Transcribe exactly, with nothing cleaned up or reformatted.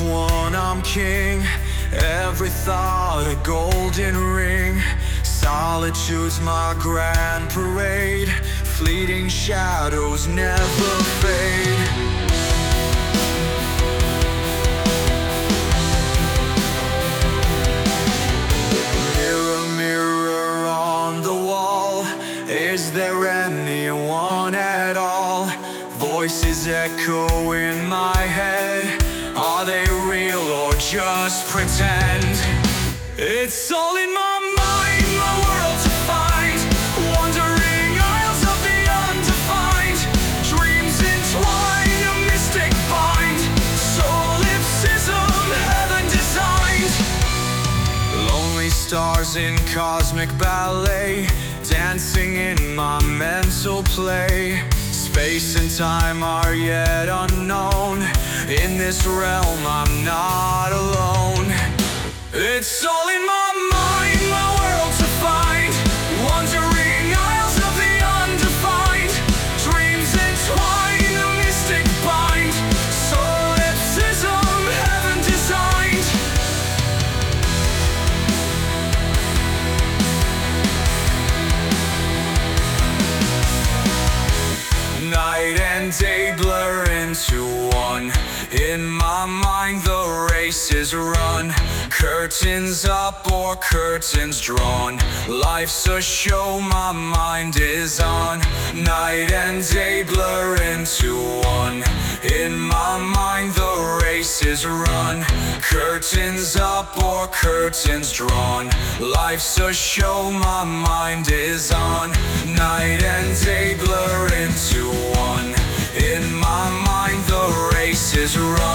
won, I'm king. Every thought a golden ring. Solitude's my grand parade. Fleeting shadows never fade. Mirror, mirror on the wall, is there anyone at all? Voices echo in my head. Are they real or just pretend? It's all in my mind, my world to find. Wandering aisles of the undefined. Dreams entwine, a mystic bind. Solipsism, heaven designed. Lonely stars in cosmic ballet, dancing in my mental play. Space and time are yet unknown. In this realm I'm not alone. It's all in my mind, my world to find. Wandering aisles of the undefined. Dreams entwine, a mystic bind. Solipsism, heaven designed. Night and day blur into one. In my mind the race is run. Curtains up or curtains drawn. Life's a show my mind is on. Night and day blur into one. In my mind the race is run. Curtains up or curtains drawn. Life's a show my mind is on. Night and day blur into one. In my mind the race is run.